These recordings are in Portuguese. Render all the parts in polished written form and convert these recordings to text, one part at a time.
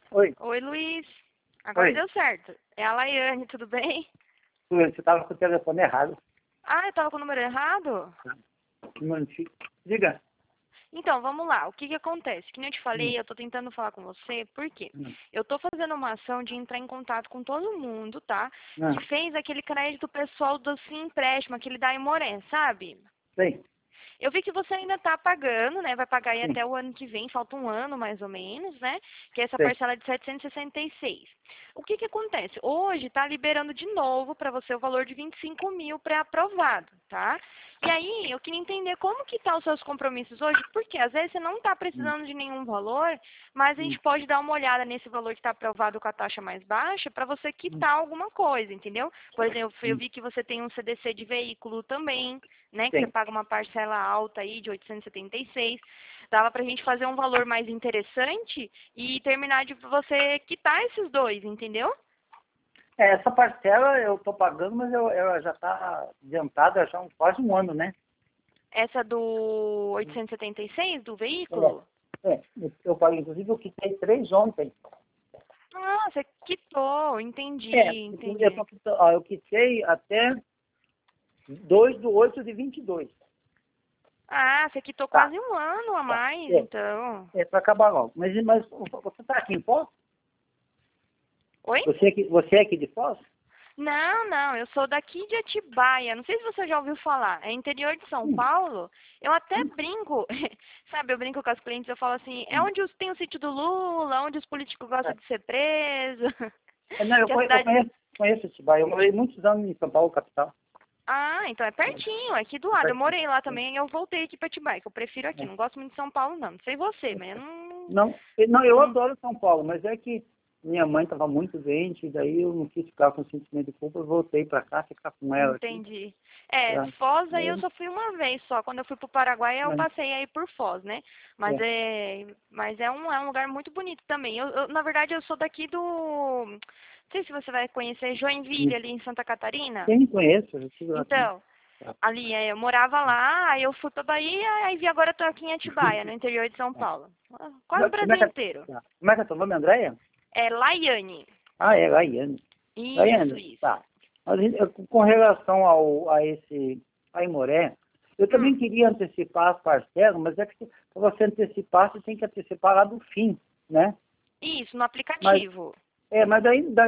Oi, Oi, Luiz. Agora oi. deu certo. É a Laiane, tudo bem? Você estava com o telefone errado. Ah, eu tava com o número errado? Um minutinho. Diga. Então, vamos lá. O que que acontece? Que nem eu te Hum, falei, eu tô tentando falar com você, por quê? hum, Eu tô fazendo uma ação de entrar em contato com todo mundo, tá? Que hum. fez aquele crédito pessoal do Sim Empréstimo, aquele da Imoré, sabe? Sim, Eu vi que você ainda está pagando, né? Vai pagar aí sim, até o ano que vem, falta um ano mais ou menos, né? Que é essa sim. parcela de 766. O que que acontece? Hoje está liberando de novo para você o valor de 25 mil pré-aprovado, tá? E aí, eu queria entender como que tá os seus compromissos hoje, porque às vezes você não está Hum, precisando de nenhum valor, mas a hum, gente pode dar uma olhada nesse valor que está aprovado com a taxa mais baixa para você hum, quitar alguma coisa, entendeu? Por exemplo, eu hum. vi que você tem um CDC de veículo também, né, que você Sim. paga uma parcela alta aí de 876, dava pra gente fazer um valor mais interessante e terminar de você quitar esses dois, entendeu? Essa parcela eu estou pagando, mas ela já está adiantada já há quase um ano, né? Essa do 876 do veículo? Eu paguei, inclusive eu quitei 3 ontem. Ah, você quitou, entendi, entendi. Eu quitei até 2/8/22. Ah, você quitou Tá, quase um ano a tá. mais, então. É para acabar logo. Mas você está aqui em Foz? Oi? Você é aqui de Foz? Não, não, eu sou daqui de Atibaia. Não sei se você já ouviu falar. É interior de São Hum, Paulo. Eu até hum, brinco, sabe? Eu brinco com as clientes, eu falo assim: é hum. onde tem o sítio do Lula, onde os políticos gostam de ser presos. Não, Que a eu cidade. conheço Atibaia. Eu morei muitos anos em São Paulo, capital. Ah, então é pertinho, é aqui do É lado. Eu pertinho. morei lá também e eu voltei aqui pra Atibaia, que eu prefiro aqui. É. Não gosto muito de São Paulo, não. Não sei você, mas eu não. Não, eu não adoro São Paulo, mas é que minha mãe estava muito doente, e daí eu não quis ficar com sentimento de culpa, eu voltei para cá, ficar com ela aqui. entendi. É, Pra, Foz aí eu é, só fui uma vez só. Quando eu fui pro Paraguai eu mas, passei aí por Foz, né? é. Mas é um lugar muito bonito também. Na verdade eu sou daqui do, não sei se você vai conhecer Joinville ali em Santa Catarina. Quem conhece, eu estive lá também. Então, Tá. ali eu morava lá, aí eu fui pra Bahia, aí vi agora eu tô aqui em Atibaia, no interior de São É. Paulo. Quase o Como é Brasil que inteiro. tá. Como é que é teu nome, Andréia? É Laiane. Ah, é, Gaiane. Isso, Gaiane, tá. isso. Mas, com relação a esse Aimoré, eu também Hum, queria antecipar as parcelas, mas é que para você antecipar, você tem que antecipar lá do fim, né? isso, no Mas, aplicativo. mas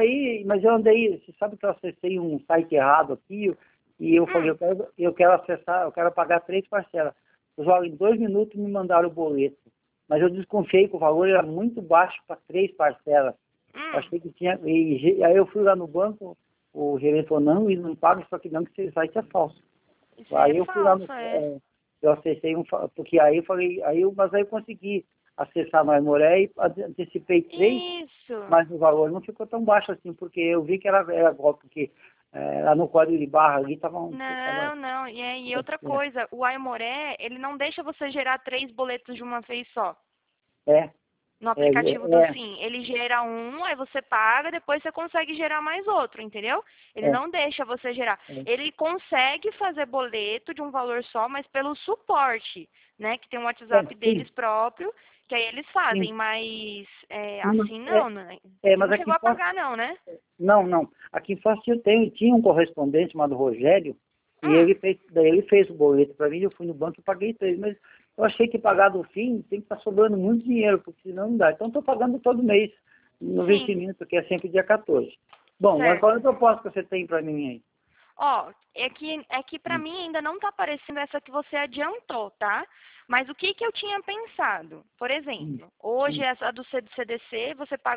mas eu andei, você sabe que eu acessei um site errado aqui, e eu falei, Hum. eu quero acessar, eu quero pagar 3 parcelas. Pessoal, em 2 minutos me mandaram o boleto. Mas eu desconfiei que o valor era muito baixo para 3 parcelas. Eu Hum. achei que tinha. Aí eu fui lá no banco, o gerente falou, não, e não paga isso aqui não, que esse site é falso. Isso aí é Aí eu fui lá no. falso, é. Eu acessei porque aí eu falei, mas aí eu consegui acessar mais Moré e antecipei 3, Isso. mas o valor não ficou tão baixo assim, porque eu vi que era golpe, porque lá no código de barra ali estava. Não, não. E outra coisa, o Aimoré, ele não deixa você gerar 3 boletos de uma vez só. É, No é, aplicativo do é, Sim, ele gera um, aí você paga, depois você consegue gerar mais outro, entendeu? Ele é, não deixa você gerar. é. Ele consegue fazer boleto de um valor só, mas pelo suporte, né? Que tem um WhatsApp Sim, deles próprio, que aí eles sim. fazem, mas Não, assim não, né? Você mas não aqui chegou em a Foz, pagar não, né? não. Aqui em Foz tinha um correspondente chamado Rogério, e Hum, daí ele fez o boleto para mim, eu fui no banco e paguei 3, mas eu achei que pagar do fim tem que estar sobrando muito dinheiro, porque senão não dá. Então estou pagando todo mês no sim, vencimento, que é sempre dia 14. Bom, mas qual é a certo. proposta que você tem para mim aí? Ó, é que para Hum, mim ainda não tá aparecendo essa que você adiantou, tá? Mas o que que eu tinha pensado? Por hum, exemplo, hoje hum. essa do CDC você paga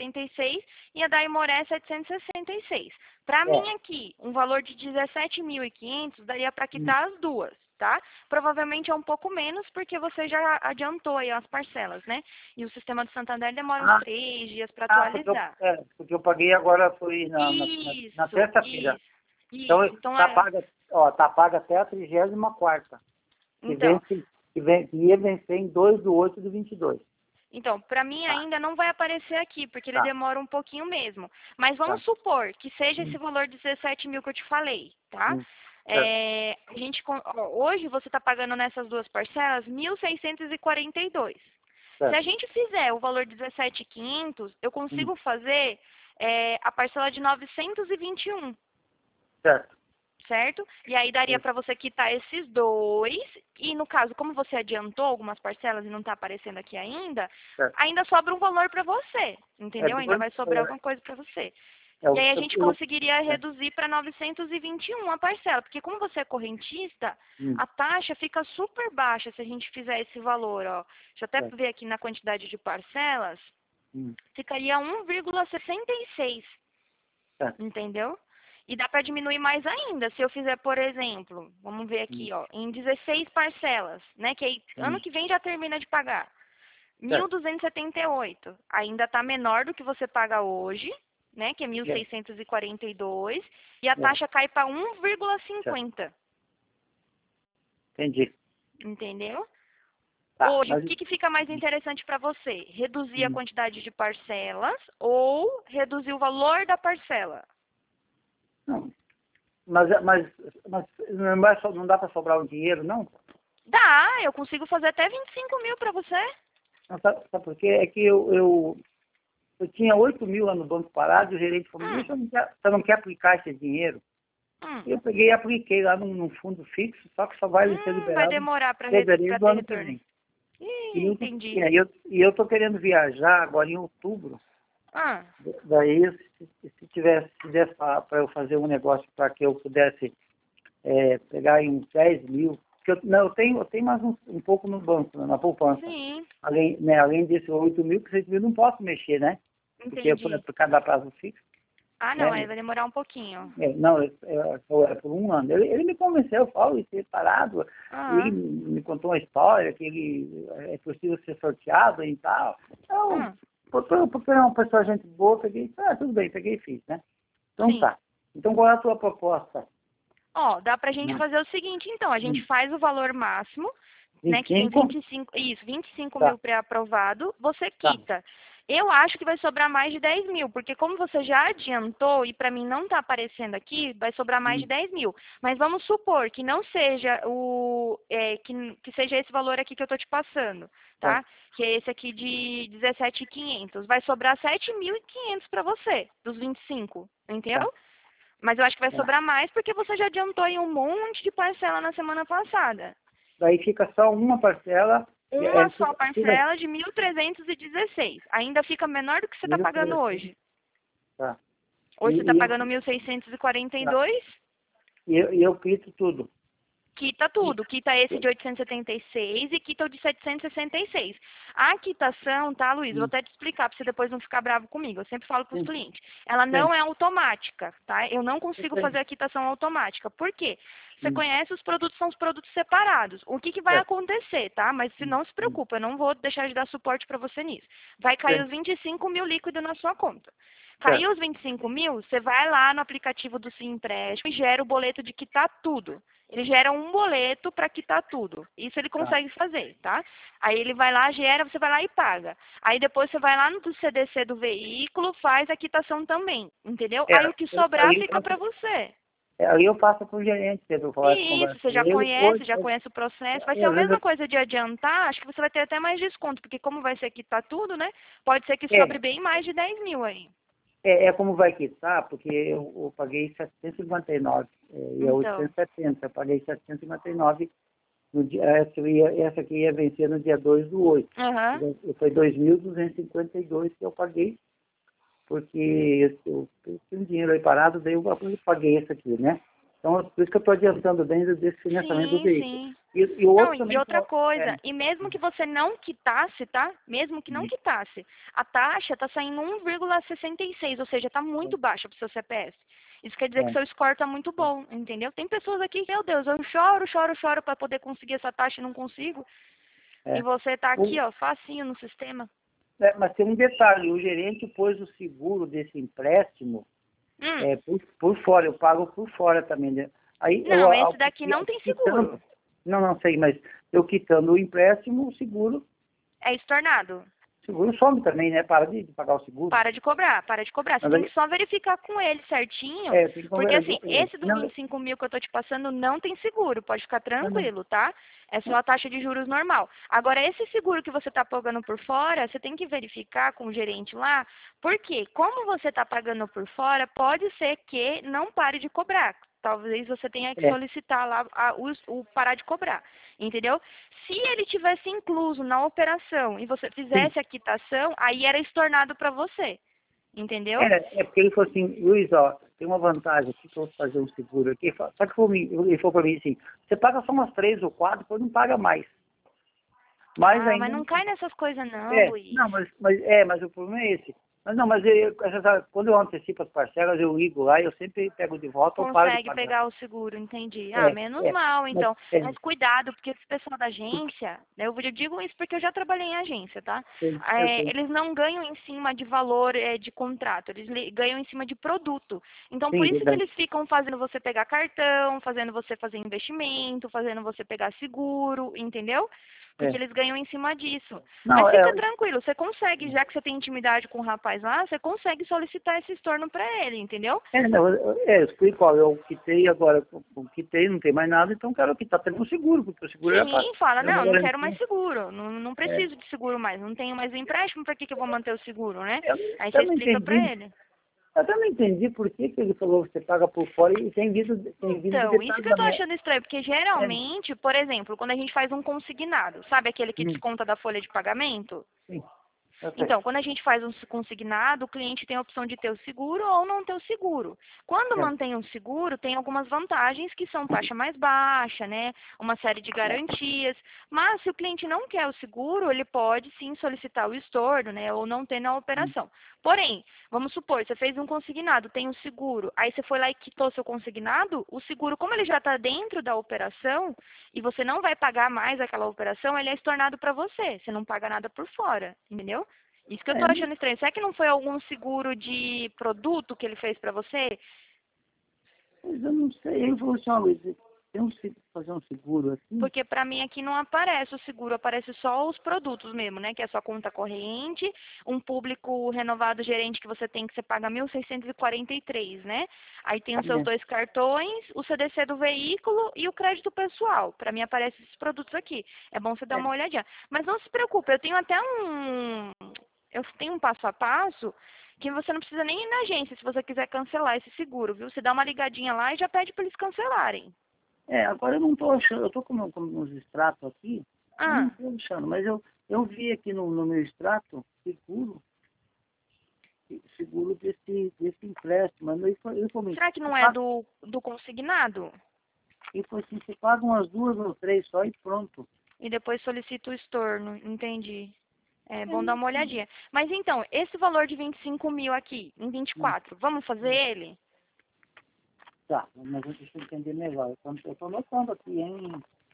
876 e a da Imoré 766. Para É, mim aqui, um valor de 17.500 daria para hum. quitar as duas, tá? Provavelmente é um pouco menos porque você já adiantou aí as parcelas, né? E o sistema do Santander demora uns Ah, 3 dias para porque eu, atualizar. porque eu paguei agora, foi na Isso, terça-feira. isso, Então, isso. Então é. tá paga até a 34ª, que Então, vence, que ia vencer em 2/8/22. Então, para mim Tá, ainda não vai aparecer aqui, porque ele tá, demora um pouquinho mesmo. Mas vamos tá. supor que seja esse Hum, valor de 17 mil que eu te falei, tá? hum, certo. Hoje você está pagando nessas duas parcelas 1.642. Se a gente fizer o valor de 17.500, eu consigo fazer a parcela de 921. Certo. Certo? E aí daria para você quitar esses dois. E no caso, como você adiantou algumas parcelas e não está aparecendo aqui ainda, Certo. ainda sobra um valor para você. Entendeu? Ainda vai sobrar alguma coisa para você. E aí a gente conseguiria reduzir para 921 a parcela. Porque como você é correntista, a taxa fica super baixa se a gente fizer esse valor. Ó. Deixa eu até ver aqui na quantidade de parcelas. Ficaria 1,66. Entendeu? E dá para diminuir mais ainda. Se eu fizer, por exemplo, vamos ver aqui, ó, em 16 parcelas, né? Que aí, ano que vem já termina de pagar. 1.278. Ainda está menor do que você paga hoje, né? Que é 1.642. E a taxa cai para 1,50. Entendi. Entendeu? Tá, hoje, o que fica mais interessante para você? Reduzir a quantidade de parcelas ou reduzir o valor da parcela? Não. Mas não dá para sobrar um dinheiro, não? Dá, eu consigo fazer até 25 mil para você. Não, sabe por quê? É que eu tinha 8 mil lá no banco parado e o gerente falou, você não quer aplicar esse dinheiro? Eu peguei e apliquei lá num fundo fixo, só que só vai ser liberado. Vai demorar para ter retorno. Entendi. E eu estou querendo viajar agora em outubro. Daí, se tivesse para eu fazer um negócio para que eu pudesse pegar em uns 10 mil, porque eu tenho mais um pouco no banco, na poupança. Sim. Além desses 8 mil, que 6 mil não posso mexer, né? Entendi. Porque é por cada prazo fixo. Não, aí vai demorar um pouquinho. Não, é por um ano. Ele me convenceu, eu falo, isso é parado. Ele me contou uma história que é possível ser sorteado e tal. Então, porque é uma pessoa, gente boa, peguei, tudo bem, peguei e fiz, né? Então Sim. Tá. Então qual é a tua proposta? Dá pra gente fazer o seguinte, então, a gente faz o valor máximo, 25? Né, que tem 25 mil pré-aprovado, você quita. Eu acho que vai sobrar mais de 10 mil, porque como você já adiantou, e para mim não está aparecendo aqui, vai sobrar mais de 10 mil. Mas vamos supor que não seja que seja esse valor aqui que eu estou te passando, tá? Que é esse aqui de 17.500. Vai sobrar 7.500 para você, dos 25, entendeu? Mas eu acho que vai sobrar mais, porque você já adiantou aí um monte de parcela na semana passada. Daí fica só uma parcela. Uma só parcela de 1.316. Ainda fica menor do que você está pagando hoje. Hoje você está pagando 1.642. E eu quito tudo. Quita tudo. Quita esse de 876 e quita o de 766. A quitação, tá, Luiz? Vou até te explicar para você depois não ficar bravo comigo. Eu sempre falo para os clientes. Ela não é automática, tá? Eu não consigo fazer a quitação automática. Por quê? Você conhece os produtos, são os produtos separados. O que vai acontecer, tá? Mas se não se preocupa, eu não vou deixar de dar suporte para você nisso. Vai cair os 25 mil líquido na sua conta. Caiu os 25 mil, você vai lá no aplicativo do Sim Empréstimo e gera o boleto de quitar tudo. Ele gera um boleto para quitar tudo. Isso ele consegue fazer, tá? Aí ele vai lá, gera, você vai lá e paga. Aí depois você vai lá no CDC do veículo, faz a quitação também, entendeu? Aí o que sobrar fica para você. Aí eu passo para o gerente, Pedro. Isso, você já conhece o processo. Vai ser a mesma coisa de adiantar, acho que você vai ter até mais desconto, porque como vai ser quitar tudo, né? Pode ser que sobre bem mais de 10 mil aí. Como vai quitar, porque eu paguei 759 e é 870. Eu paguei 759 no dia, essa aqui ia vencer no dia 2/8. Foi 2.252 que eu paguei, porque eu tinha um dinheiro aí parado, daí eu paguei esse aqui, né? Então, por isso que eu estou adiantando bem desse financiamento do veículo. Sim. E outra coisa, e mesmo que você não quitasse, tá? Mesmo que não quitasse, a taxa está saindo 1,66, ou seja, está muito baixa para o seu CPF. Isso quer dizer que seu score está muito bom, entendeu? Tem pessoas aqui que, meu Deus, eu choro para poder conseguir essa taxa e não consigo. E você está aqui, ó, facinho no sistema. Mas tem um detalhe, o gerente pôs o seguro desse empréstimo por fora, eu pago por fora também. Né? Aí, esse daqui não tem seguro. Não sei, mas eu quitando o empréstimo, o seguro... É estornado. seguro some também, né? Para de pagar o seguro. Para de cobrar. Você tem que só verificar com ele certinho, porque assim, esse dos 25 mil que eu tô te passando não tem seguro, pode ficar tranquilo, tá? É só a taxa de juros normal. Agora, esse seguro que você tá pagando por fora, você tem que verificar com o gerente lá, porque como você tá pagando por fora, pode ser que não pare de cobrar. Talvez você tenha que solicitar lá o parar de cobrar, entendeu? Se ele tivesse incluso na operação e você fizesse a quitação, aí era estornado para você, entendeu? É porque ele falou assim, Luiz, ó, tem uma vantagem aqui que eu vou fazer um seguro aqui. Só que ele falou para mim assim, você paga só umas 3 ou 4, depois não paga mais. Mas Mas não cai nessas coisas não, Luiz. Não, mas o problema é esse. Mas quando eu antecipo as parcelas, eu ligo lá e eu sempre pego de volta ou paro de Consegue pagar. pegar o seguro, entendi. Menos mal, então. Mas cuidado, porque esse pessoal da agência, eu digo isso porque eu já trabalhei em agência, tá? Eles não ganham em cima de valor de contrato, eles ganham em cima de produto. Então, por isso que eles ficam fazendo você pegar cartão, fazendo você fazer investimento, fazendo você pegar seguro, entendeu? Porque eles ganham em cima disso. Mas fica tranquilo, você consegue, já que você tem intimidade com o rapaz lá, você consegue solicitar esse estorno para ele, entendeu? Eu explico, ó, eu quitei agora, quitei, não tem mais nada, então quero quitar também o seguro, porque o seguro Sim, fala, não quero mais seguro, não preciso de seguro mais, não tenho mais empréstimo, para que eu vou manter o seguro, né? Aí você explica para ele. Eu até não entendi por que ele falou que você paga por fora e tem vindo Então, isso que eu tô achando estranho, porque geralmente, por exemplo, quando a gente faz um consignado, sabe aquele que desconta da folha de pagamento? Sim. Então, quando a gente faz um consignado, o cliente tem a opção de ter o seguro ou não ter o seguro. Quando mantém um seguro, tem algumas vantagens que são taxa mais baixa, né? Uma série de garantias. Mas se o cliente não quer o seguro, ele pode sim solicitar o estorno, né? Ou não ter na operação. Porém, vamos supor, você fez um consignado, tem um seguro, aí você foi lá e quitou seu consignado, o seguro, como ele já está dentro da operação e você não vai pagar mais aquela operação, ele é estornado para você. Você não paga nada por fora, entendeu? Isso que eu tô achando estranho. Será que não foi algum seguro de produto que ele fez para você? Mas eu não sei. Ele falou assim, ó, Luiz, fazer um seguro assim? Porque para mim aqui não aparece o seguro, aparece só os produtos mesmo, né? Que é a sua conta corrente, um público renovado gerente que você tem que você paga 1.643, né? Aí tem os seus 2 cartões, o CDC do veículo e o crédito pessoal. Para mim aparecem esses produtos aqui. É bom você dar uma olhadinha. Mas não se preocupe, eu tenho um passo a passo que você não precisa nem ir na agência se você quiser cancelar esse seguro, viu? Você dá uma ligadinha lá e já pede para eles cancelarem. Agora eu não estou achando, eu estou com uns extratos aqui, eu não estou achando, mas eu vi aqui no meu extrato seguro desse empréstimo. Será que não é do consignado? Ele falou assim, você paga umas 2 ou 3 só e pronto. E depois solicita o estorno, entendi. É bom dar uma olhadinha. Mas então, esse valor de 25 mil aqui, em 24, vamos fazer ele? Tá, mas deixa eu entender melhor. Eu estou anotando aqui, hein?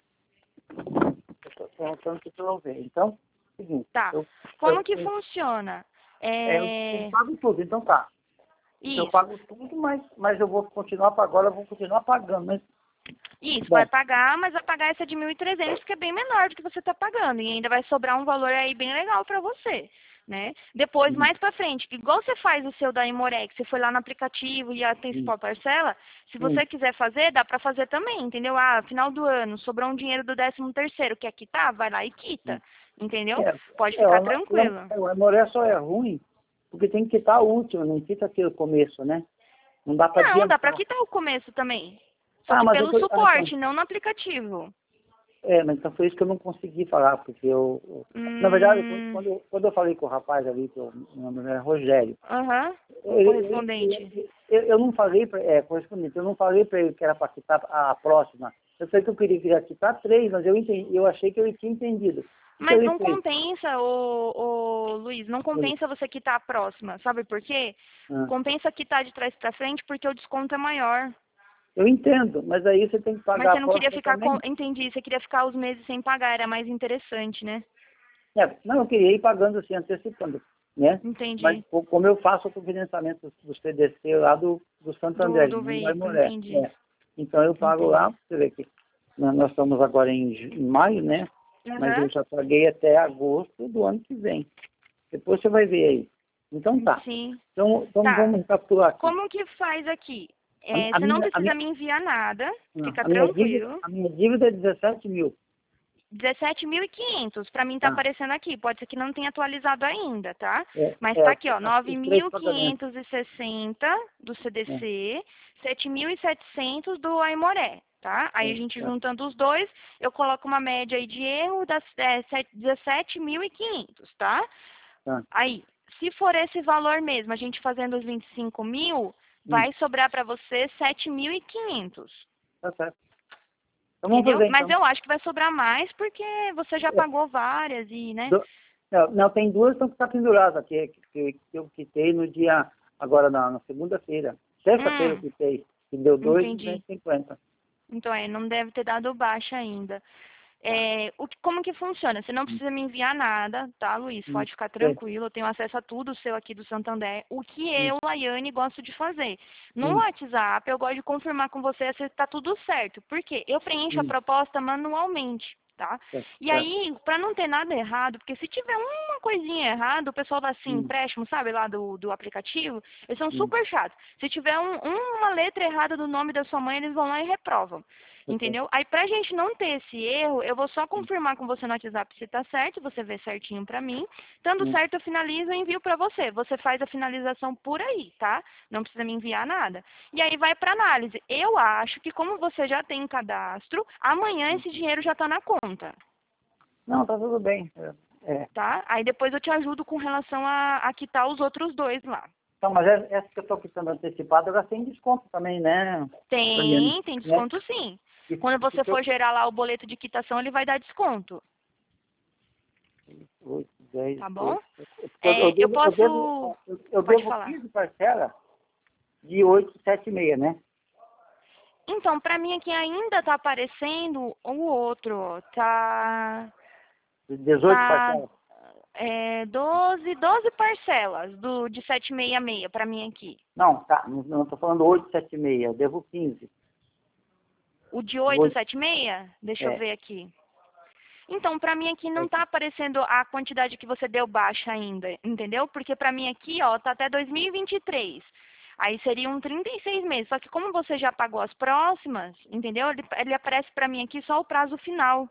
Eu estou anotando aqui para eu ver. Então, seguinte. Tá. Como que funciona? Eu pago tudo, então tá. Isso. Eu pago tudo, mas eu vou continuar agora, eu vou continuar pagando, né? Isso, vai pagar, mas vai pagar essa de 1.300, que é bem menor do que você está pagando. E ainda vai sobrar um valor aí bem legal para você, né? Depois, mais para frente, igual você faz o seu da Imorex, você foi lá no aplicativo e antecipou a parcela, se você quiser fazer, dá para fazer também, entendeu? Final do ano, sobrou um dinheiro do 13º, quer quitar? Vai lá e quita, entendeu? Pode ficar tranquilo. O Imorex só é ruim porque tem que quitar a última, não quita aqui o começo, né? Não dá para Não, dá para quitar o começo também. Só que pelo suporte, não no aplicativo. Mas então foi isso que eu não consegui falar, porque na verdade, quando eu falei com o rapaz ali, que o nome era Rogério. Correspondente. Eu não falei correspondente, eu não falei para ele que era para quitar a próxima. Eu sei que eu queria quitar 3, mas eu achei que ele tinha entendido. Mas não compensa, Luiz, não compensa você quitar a próxima. Sabe por quê? Compensa quitar de trás para frente porque o desconto é maior. Eu entendo, mas aí você tem que pagar. Mas você não queria ficar entendi, você queria ficar os meses sem pagar, era mais interessante, né? Não, eu queria ir pagando assim, antecipando, né? Entendi. Mas como eu faço o financiamento do CDC lá do Santander, do veículo, entendi. Então eu pago lá, você vê que nós estamos agora em maio, né? Mas eu já paguei até agosto do ano que vem. Depois você vai ver aí. Então tá. Sim. Então Tá. vamos recapitular aqui. Como que faz aqui? A Você não minha- a precisa minha- me enviar nada, não, fica a tranquilo. minha dívida é 17 mil. 17.500, para mim tá Tá. aparecendo aqui. Pode ser que não tenha atualizado ainda, tá? É, Mas é, tá aqui, ó, os três pagamentos. 9.560 do É, CDC, 7.700 do Aimoré, tá? Aí a gente é, juntando os dois, eu coloco uma média aí de erro das 17.500, tá? tá. Aí, se for esse valor mesmo, a gente fazendo os 25 mil, vai sobrar para você 7.500. Tá certo. Então vamos Entendeu? fazer Mas então. eu acho que vai sobrar mais porque você já É, pagou várias e, né? não, tem duas que estão que tá penduradas aqui, que eu quitei no dia, agora na segunda-feira. Terça-feira eu quitei, que deu Entendi. 2.250. Então, não deve ter dado baixa ainda. Como que funciona? Você não precisa me enviar nada, tá, Luiz? Pode ficar É. tranquilo, eu tenho acesso a tudo seu aqui do Santander. O que Hum, eu, Laiane, gosto de fazer? No hum, WhatsApp, eu gosto de confirmar com você se está tudo certo. Por quê? Eu preencho a hum, proposta manualmente, tá? tá, E tá, aí, para não ter nada errado, porque se tiver uma coisinha errada, o pessoal da Sim hum, Empréstimo, sabe, lá do aplicativo, eles são hum, super chatos. Se tiver uma letra errada do nome da sua mãe, eles vão lá e reprovam. tá certo. Entendeu? Aí, pra gente não ter esse erro, eu vou só confirmar com você no WhatsApp se tá certo, você vê certinho pra mim. Estando Hum, certo, eu finalizo e envio pra você. Você faz a finalização por aí, tá? Não precisa me enviar nada. E aí vai pra análise. Eu acho que como você já tem cadastro, amanhã esse dinheiro já tá na conta, Não, tá tudo bem. É. tá? Aí depois eu te ajudo com relação a quitar os outros dois lá. Então, mas essa que eu estou quitando antecipada, ela tem desconto também, né, Daniane? Tem Né? desconto sim. E- Quando você Porque eu, for gerar lá o boleto de quitação, ele vai dar desconto, 8, 10, tá bom? 12. Porque eu Eu devo, eu posso... devo, eu Pode devo falar. 15 parcelas de 8,76, né? Então, para mim aqui ainda tá aparecendo o outro, ó. De 18 Tá parcelas. 12 parcelas de 766 para mim aqui. Não, tá. Não estou falando 8,76. Eu devo 15. O de Vou, 876, deixa eu é, ver aqui. Então, para mim aqui não é, tá aparecendo a quantidade que você deu baixa ainda, entendeu? Porque para mim aqui, ó, tá até 2023. Aí seriam 36 meses. Só que como você já pagou as próximas, entendeu? Ele aparece para mim aqui só o prazo final.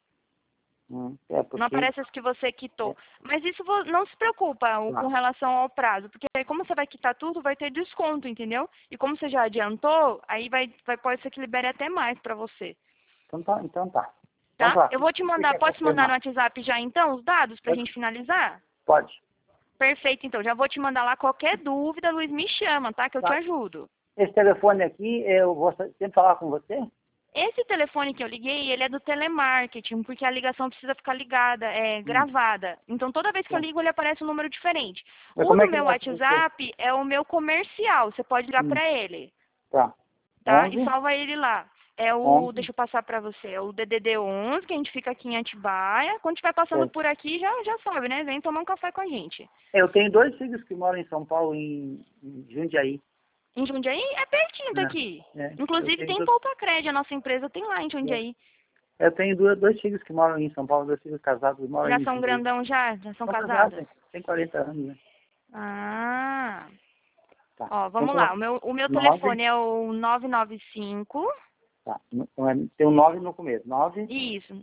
Não porque... aparece as que você É, quitou. Mas isso não se preocupa com tá. relação ao prazo, porque aí como você vai quitar tudo, vai ter desconto, entendeu? E como você já adiantou, aí pode ser que libere até mais para você, Então tá. Então tá. Então tá? tá. Eu O vou te que você mandar, quer posso te mandar no confirmar? WhatsApp já então os dados pra Pode. gente finalizar? Pode. Perfeito, então. Já vou te mandar lá qualquer dúvida, Luiz, me chama, tá? Que eu te Tá. ajudo. Esse telefone aqui, eu vou sempre falar com você? Esse telefone que eu liguei, ele é do telemarketing, porque a ligação precisa ficar ligada, Hum, gravada. Então, toda vez que eu tá. ligo, ele aparece um número diferente. Mas O como do é que meu eu acho você? WhatsApp é o meu comercial. Você pode ligar Hum, para ele, tá. tá? E 11, salva ele lá. Deixa 11, eu passar para você, é o DDD 11, que a gente fica aqui em Atibaia. Quando estiver passando é. por aqui, já sabe, né? Vem tomar um café com a gente. Eu tenho dois filhos que moram em São Paulo, em Jundiaí. Em Jundiaí é pertinho Né? daqui. Eu Inclusive tenho, tem Poupacred, a nossa empresa tem lá em Jundiaí. eu tenho dois filhos que moram em São Paulo, dois filhos casados, moram Já em são Jundiaí. grandão já são São casados, casados? tem 40 anos, né? Ah, Tá. ó, Então, vamos lá. O meu 9, telefone é o 995, tá. Então, tem um 9 no começo. 9, isso,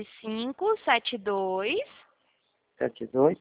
9572 72,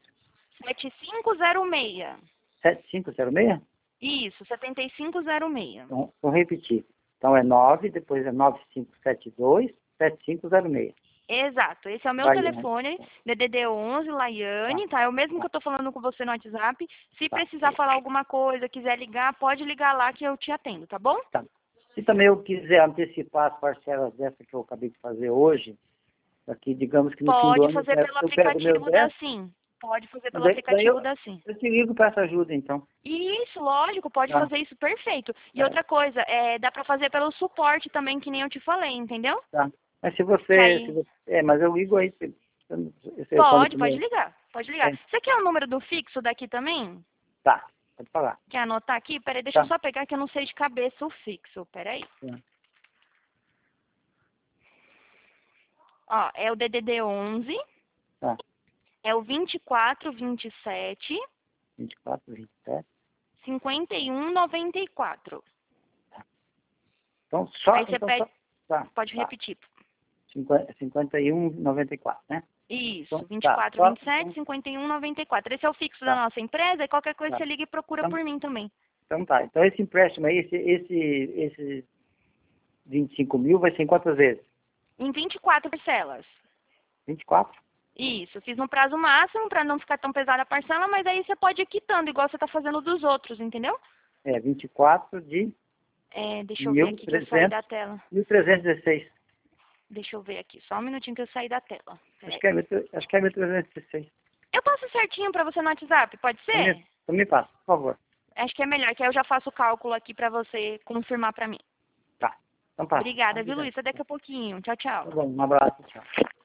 7506. 7506? Isso, 7506. Então, vou repetir. Então, é 9, depois é 9572, 7506. Exato, esse é o meu Vai, né? telefone, DDD 11, Tá, Laiane, tá? É o mesmo tá, que eu tô falando com você no WhatsApp. Se tá, precisar falar alguma coisa, quiser ligar, pode ligar lá que eu te atendo, tá bom? tá. Se também eu quiser antecipar as parcelas dessa que eu acabei de fazer hoje, aqui, digamos que no fim do Pode ano fazer pelo eu pego meu aplicativo da 10, Sim. Pode fazer mas pelo daí aplicativo da Sim. eu te ligo para essa ajuda, então. Isso, lógico, pode Tá, fazer isso perfeito. E é, outra coisa, dá pra fazer pelo suporte também, que nem eu te falei, entendeu? tá. Mas Que aí. mas eu ligo aí, eu falo Pode, com o pode meu... ligar. Pode ligar. É, Você quer o número do fixo daqui também? tá, pode falar. Quer anotar aqui? Peraí, deixa eu Tá, só pegar que eu não sei de cabeça o fixo. Peraí. tá, Ó, é o DDD 11, tá. É o 2427 2427 5194. Então, só... Aí você então, pede... Tá, Pode tá. repetir. 51,94, né? Isso, Então, 2427 5194. Esse é o fixo da tá, nossa empresa e qualquer coisa tá. você liga e procura Então, por mim também. então tá. Então esse empréstimo aí, esse 25 mil vai ser em quantas vezes? Em 24 parcelas. 24? Isso, fiz no prazo máximo para não ficar tão pesada a parcela, mas aí você pode ir quitando, igual você está fazendo dos outros, entendeu? 24 de Deixa eu ver aqui que eu saí da tela. 1.316. Deixa eu ver aqui, só um minutinho que eu saí da tela. Acho que é 1.316. Eu passo certinho para você no WhatsApp, pode ser? Então me passa, por favor. Acho que é melhor, que aí eu já faço o cálculo aqui para você confirmar para mim. Tá. Então passa. Obrigada, viu, Luiz? Até daqui a pouquinho. Tchau, tchau. Tá bom, um abraço, tchau.